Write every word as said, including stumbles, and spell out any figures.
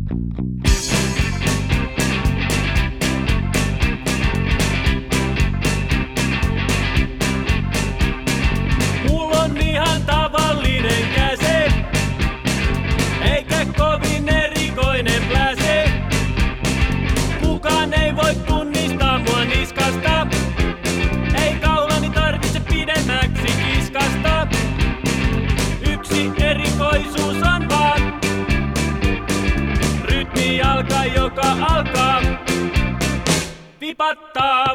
Mulla on ihan tavallinen käse, eikä kovin erikoinen pläse. Kukaan ei voi tunnistaa mua niskasta, ei kaulani tarvitse pidemmäksi kiskasta. Yksi erikoisuus on vaan rytmijalka, joka alkaa vipattaa.